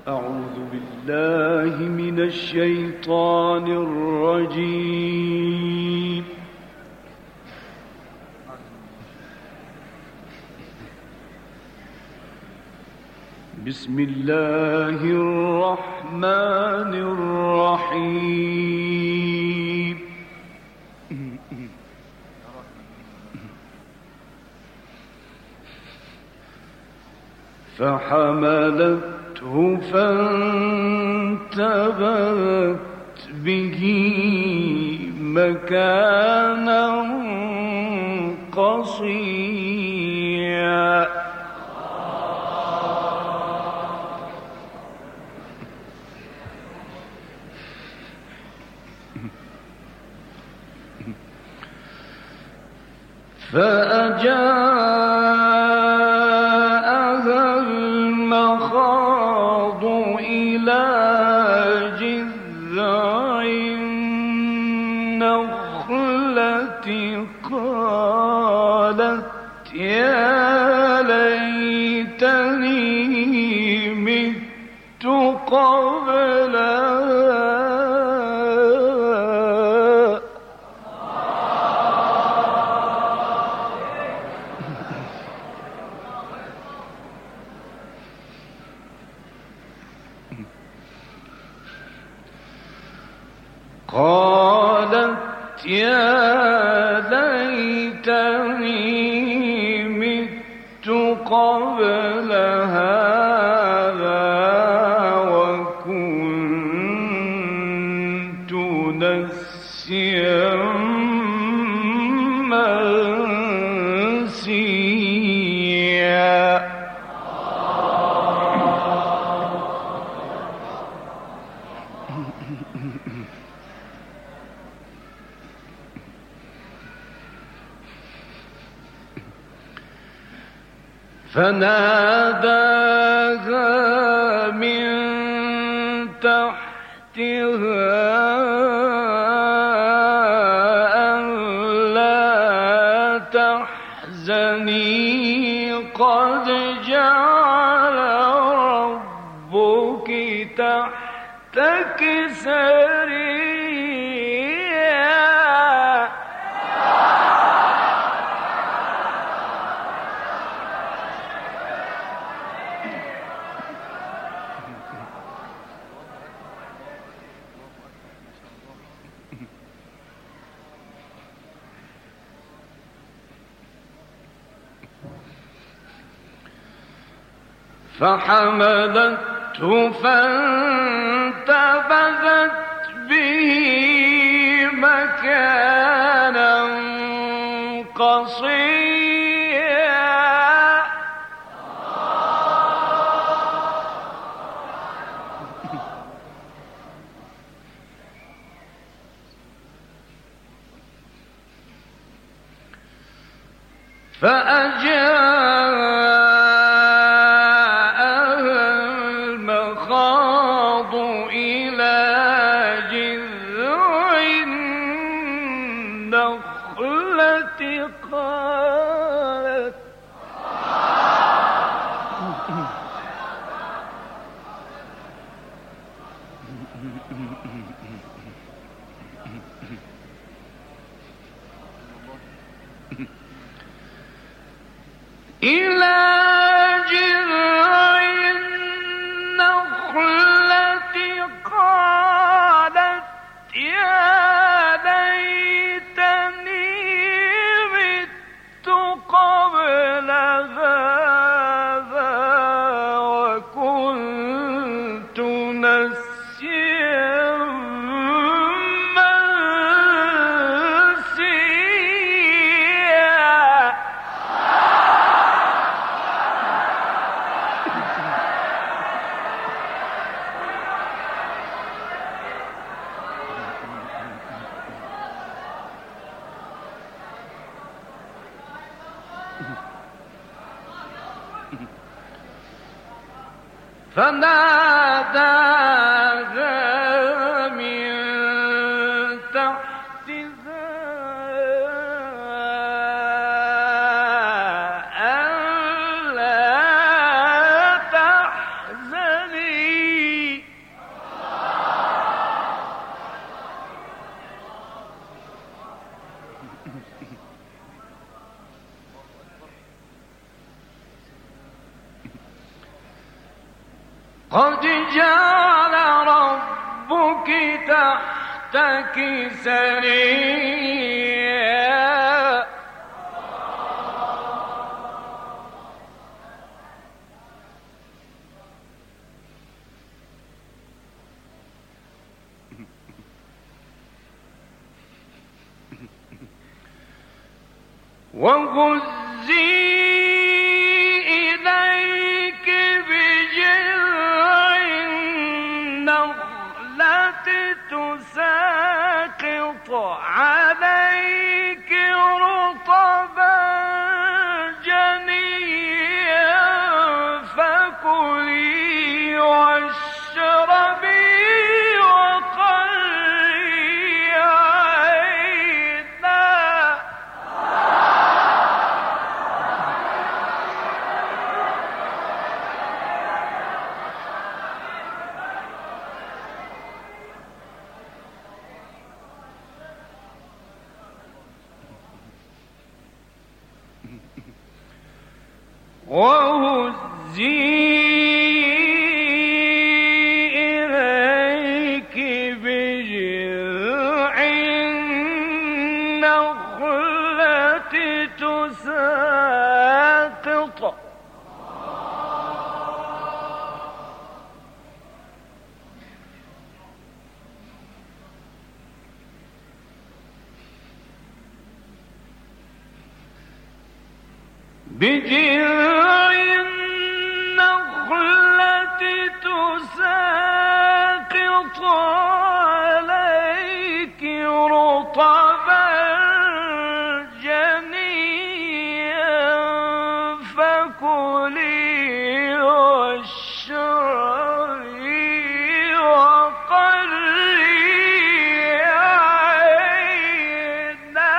أعوذ بالله من الشيطان الرجيم. بسم الله الرحمن الرحيم. فحملته فانتبذت به مكانا قصيا. فأجاءها المخاض إلى جذع النخلة قالت يا ليتني مت قبل قالت يا ليتني مت قبل هذا وكنت نسيا منسيا. فناداها من تحتها ألا تحزني قد جعل ربك تحتك سريا. فحملته فانتبذت به مكانا قصيا. المخاض إلى جذع النخلة قالت إلى جذع النخلة قالت يا ليتني مت قبل هذا وكنت نسيا منسيا. فناداها من تحتها ألا تحزني قد جعل ربك تحتك سريا وهزي إليك بجذع النخلة تساقط عليك رطبا جنيا فكلي واشربي وقري عينا. وهزي إليك بجذع النخلة تساقط بجذع النخلة تساقط عليك رطبا جنيا فكلي واشربي وقري عينا.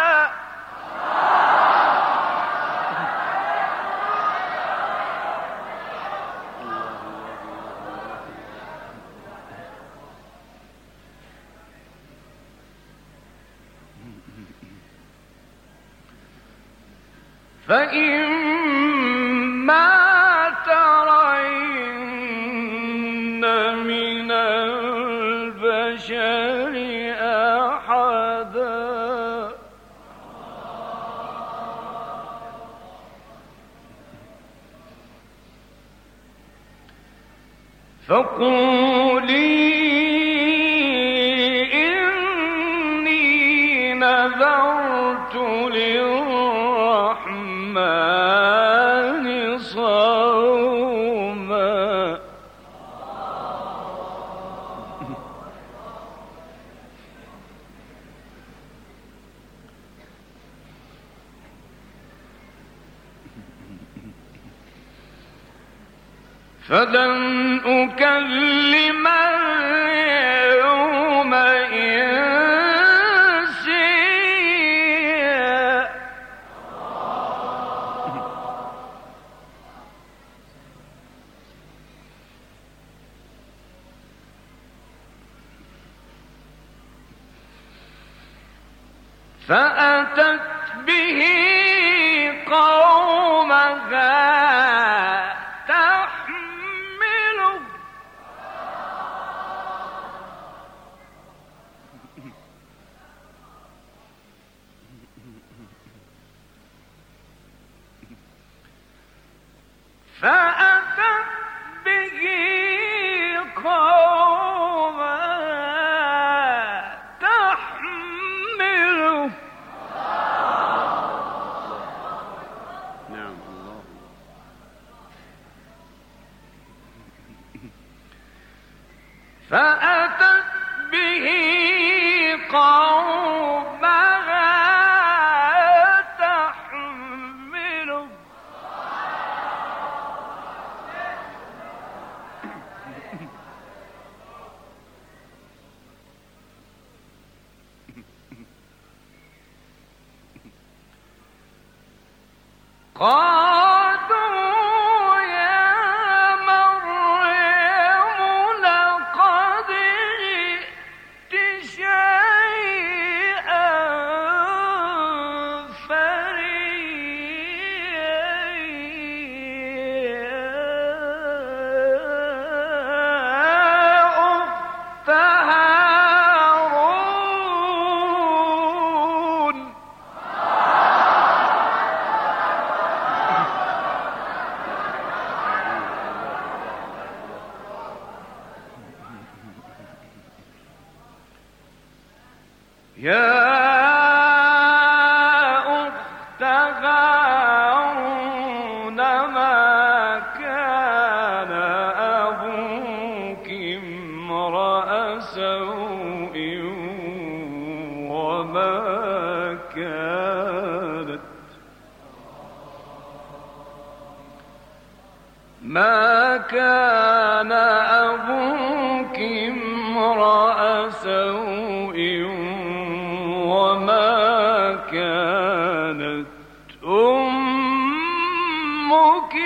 فإما ترين من البشر أحدا فقولي إني نذرت للرحمن صوما فلن أكلم اليوم إنسيا فأتت به قومها تحمله فأتت به قومها تحمله. نعم الله. فأتت به قومها تحمله قالوا يا مريم لقد جئت شيئا فريا. يا أخت هارون ما كان أبوك امرأ سوء وما كان أبوك امرأ سوء وما كانت أمك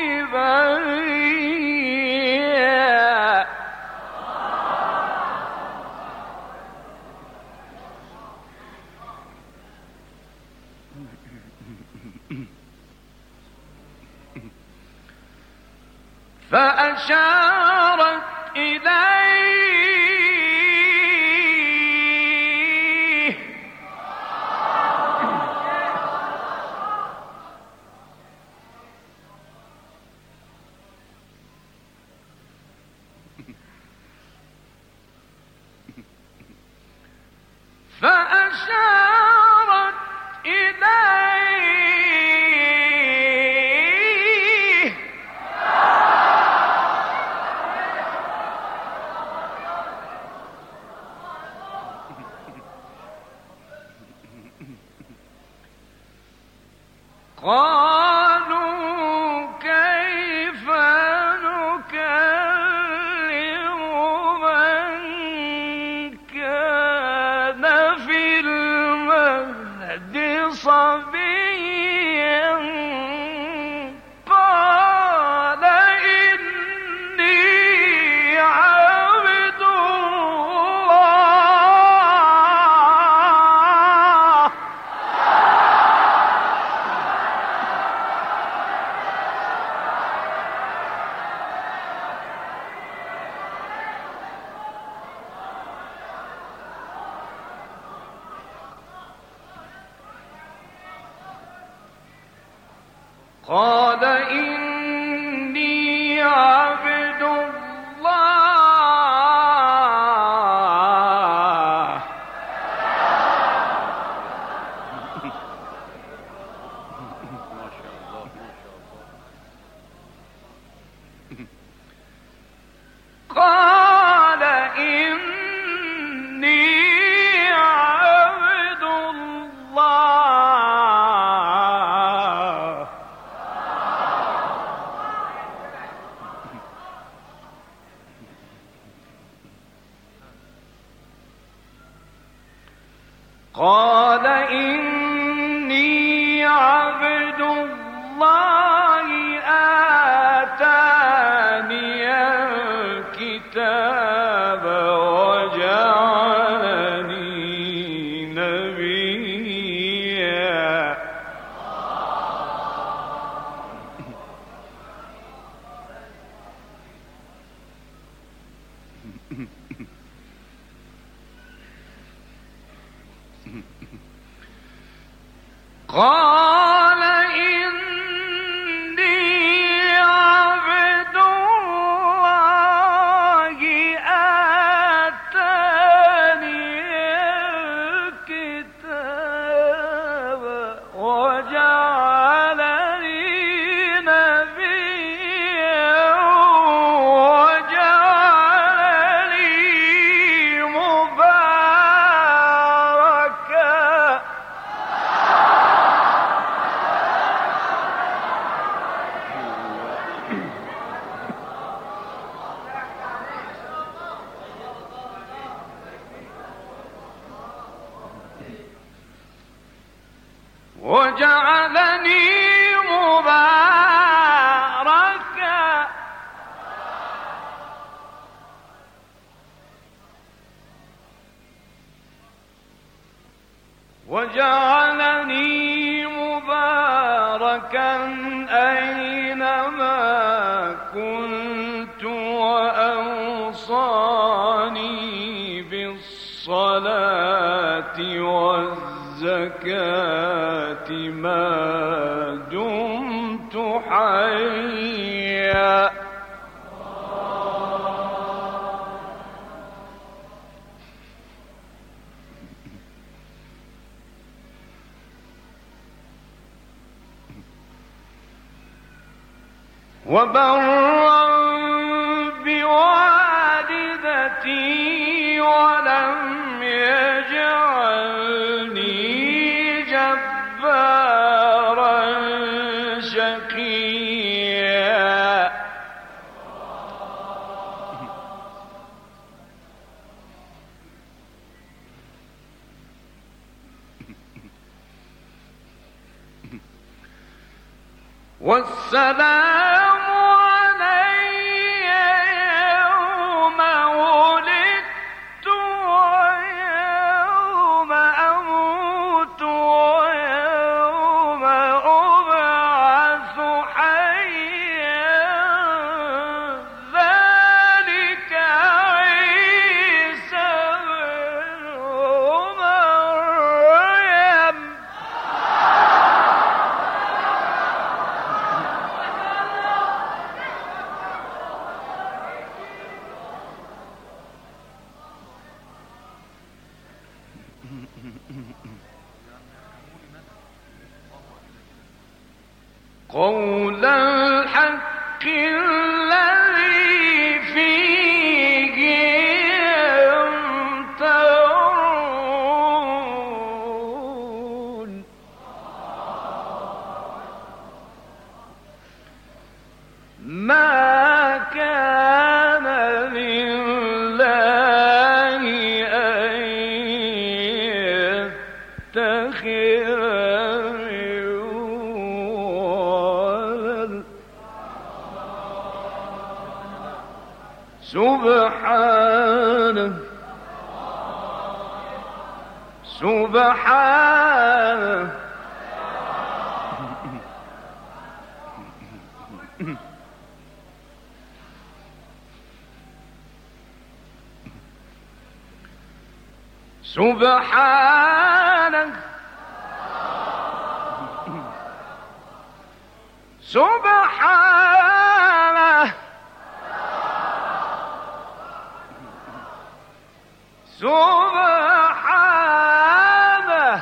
بغيا. فأشارت إليه فأشارت إليه قالوا كيف نكلم من كان في المهد صبيا قال إني عبد الله قال إني عبد الله قال إني عبد الله قال إني عبد الله آتاني الكتاب وجعلني نبيا قال إني عبد الله آتاني الكتاب وجعلني نبيا وجعلني مباركا وجعلني مباركا وجعلني مباركا أينما كنت وأوصاني بالصلاة والزكاة ما دمت حيا وبرا بوالدتي ولم يجعلني جبارا شقيا. والسلام علي يوم ولدت ويوم أموت ويوم أبعث حيا ذلك عيسى بن مريم. قول الحق الذي فيه يمترون. ما كان لله أن يتخذ سبحانه سبحانه سبحانه سبحانه سبحانه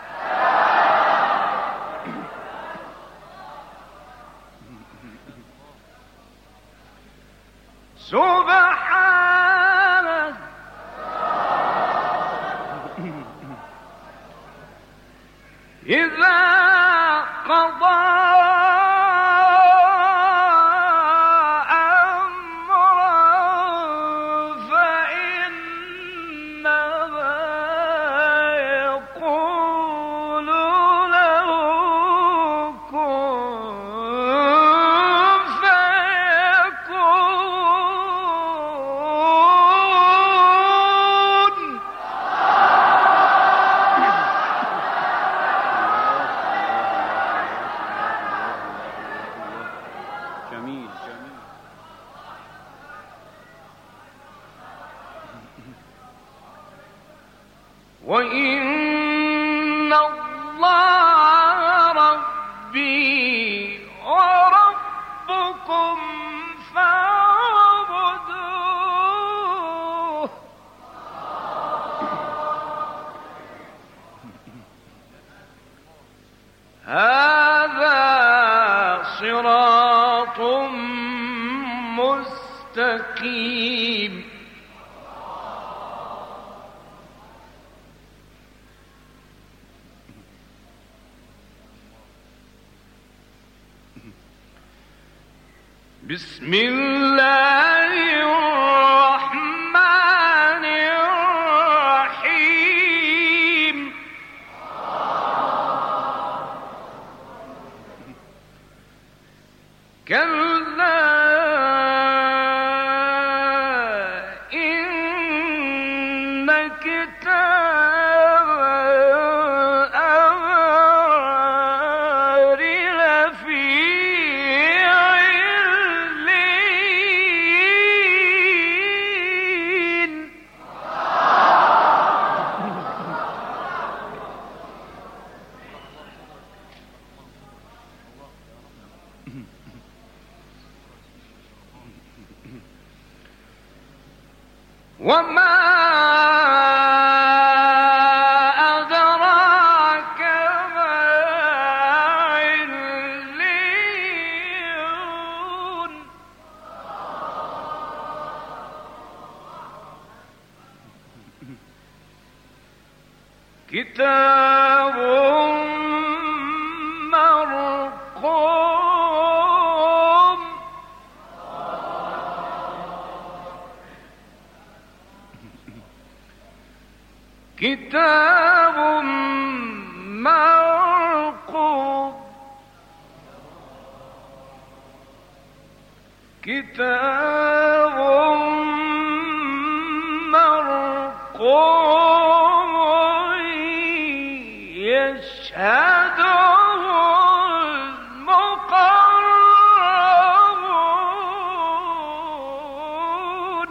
سبحانه إذا قضى وإن الله ربي وربكم فاعبدوه. هذا صراط مستقيم. بسم الله الرحمن الرحيم. كلا إن كتاب الأبرار لفي وما أدراك ما عليون. كتاب مرقوم كتاب مرقوم كتاب مرقوم يشهده المقربون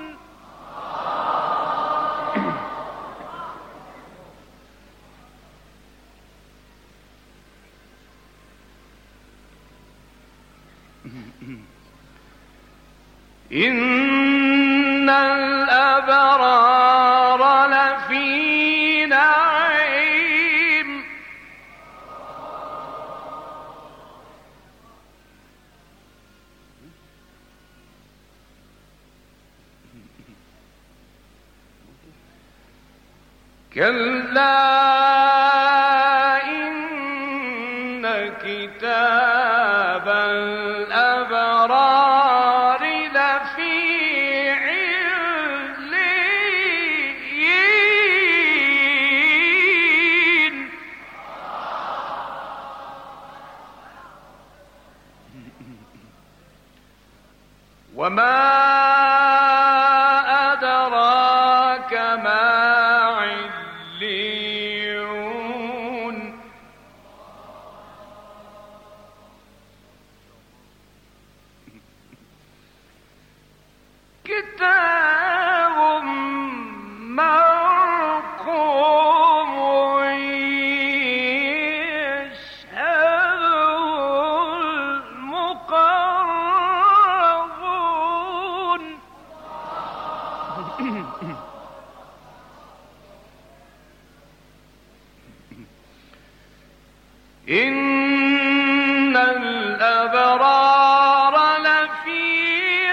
إن الأبرار لفي نعيم كلا إن كتاب الأبرار لفي عليين وما أدراك ما عليون كتاب مرقوم يشهده المقربون إن الأبرار لفي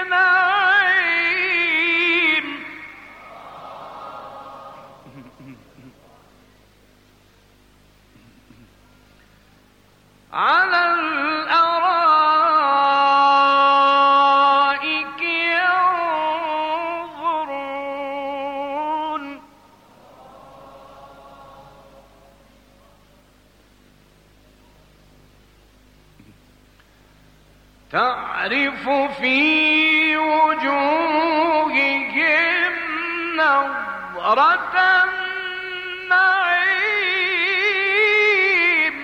نعيم على الأرائك ينظرون تعرف في وجوههم نظرة النعيم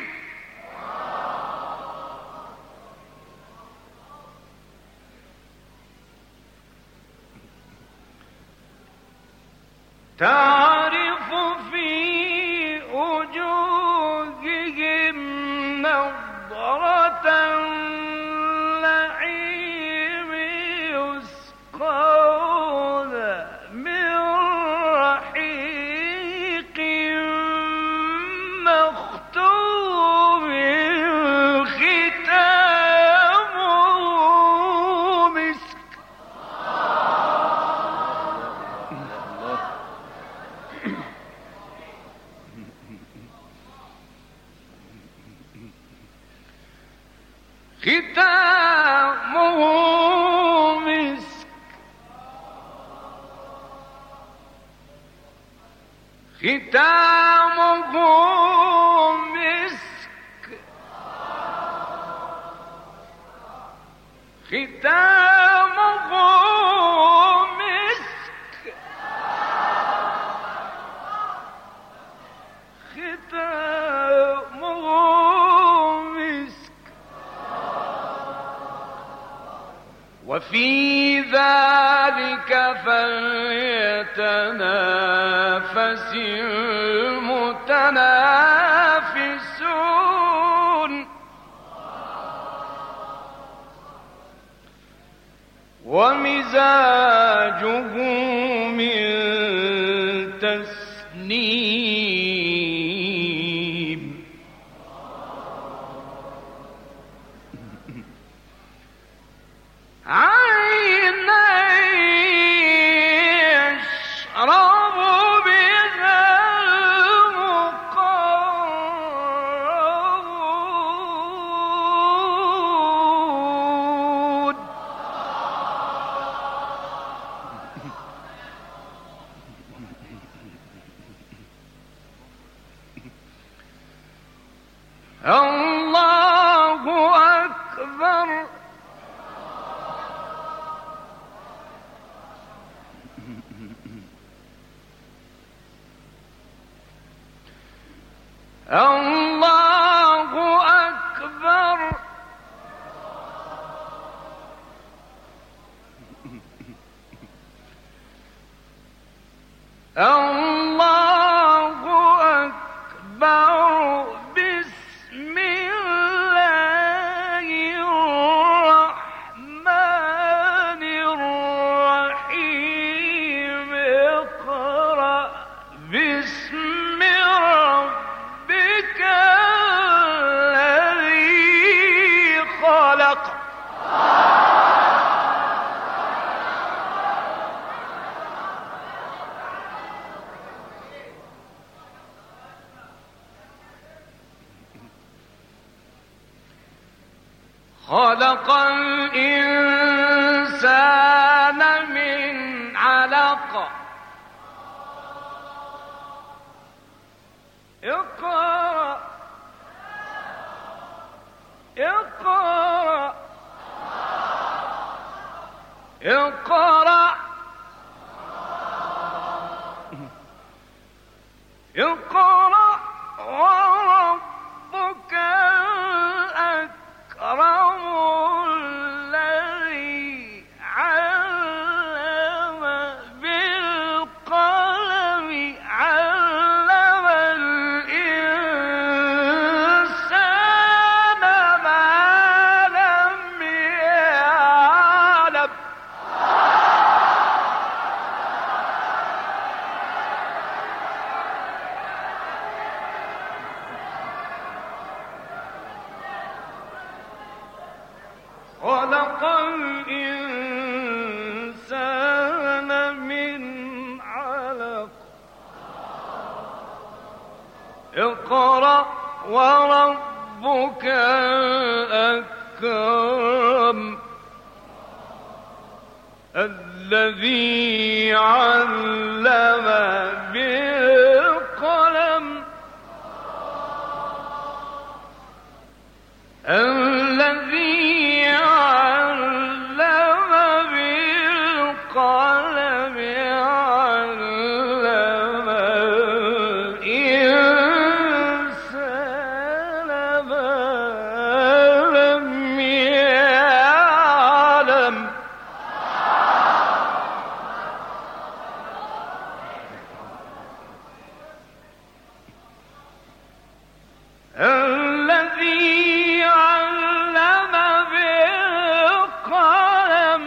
تعرف في وجوههم نظرة النعيم يسقون من رحيق مختوم ختامه مسك ختامه مسك ختامه مسك ختامه مسك ختامه مسك وفي ذلك فليتنافس المتنافسون ومزاجه من تسنيم عينا يشرب بها المقربون الله أكبر. الله أكبر. الله أكبر. بسم الله الرحمن الرحيم. اقرأ باسم ربك الذي خلق. خلق الإنسان من علق. اقرأ اقرأ اقرأ اقرأ وربك الأكرم الذي علم بالقلم. علم الإنسان ما لم يعلم. خلق الإنسان من علق. اقرأ وربك الأكرم الذي علم بالقلم. الذي علم بالقلم. علم الإنسان ما لم يعلم. الذي علم بالقلم.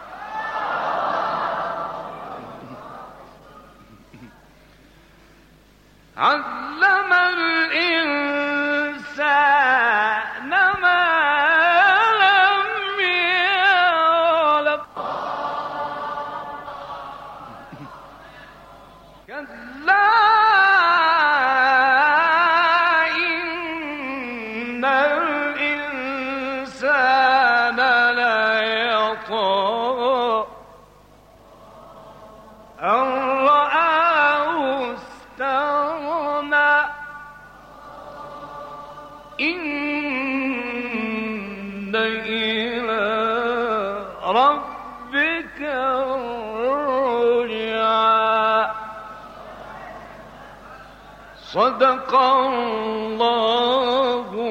علم الإنسان ما لم يعلم. كلا إن الإنسان ليطغى أن رآه استغنى. إن إلى ربك الرجعى. صدق الله